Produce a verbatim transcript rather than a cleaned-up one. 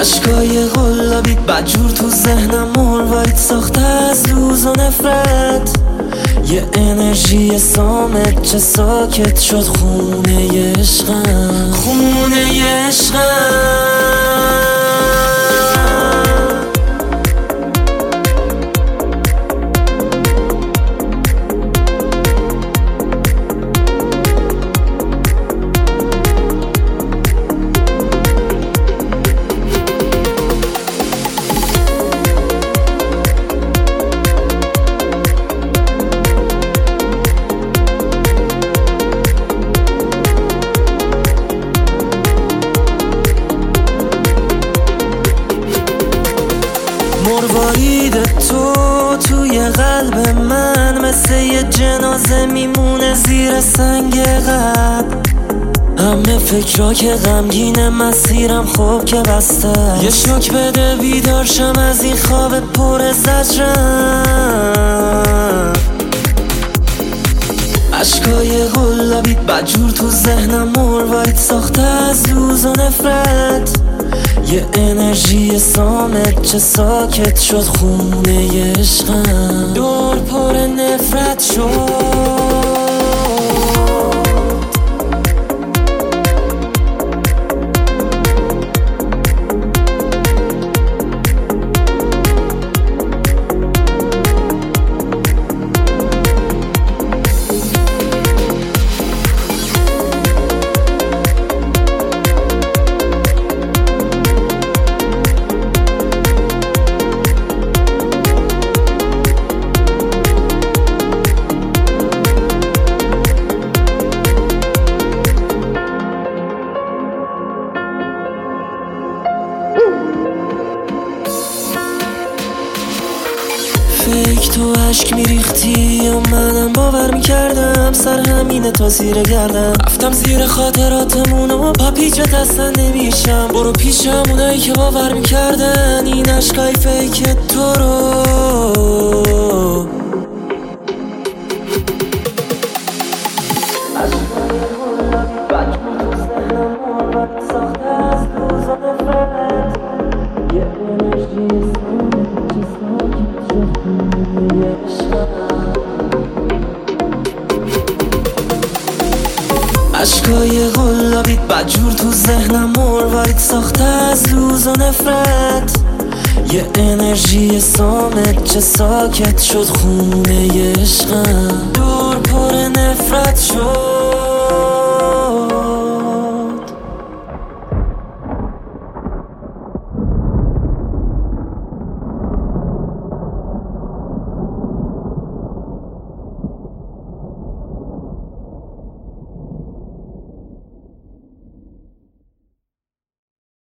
عشقای غلابی بدجور تو ذهنم مروارید ساخته از روز و نفرت. یه انرژی سامت چه ساکت شد خونه عشقم، خونه عشقم. مروارید تو توی قلب من مثل یه جنازه میمونه زیر سنگ قبر. همه فکرها که غمگین مسیرم خوب که بسته، یه شوک بده بیدارشم از این خواب پر زجرم. عشقای غلابی بدجور تو ذهنم مروارید ساخته از روز و نفرت. یه انرژی سامت چه ساکت شد خونه عشقم، دور پر نفرت شد. فکر تو عشق میریختی و منم باور میکردم، سر همینه تا زیر گردم رفتم زیر خاطراتمون و پا پیچت اصلا نمیشم. برو پیشم اونایی که باور میکردن این عشقای فیک تو رو. عشقای غلابی بدجور تو ذهنم مروارید ساخته از روز و نفرت. یه انرژی سامت چه ساکت شد خونه عشقم، دور پر نفرت شد.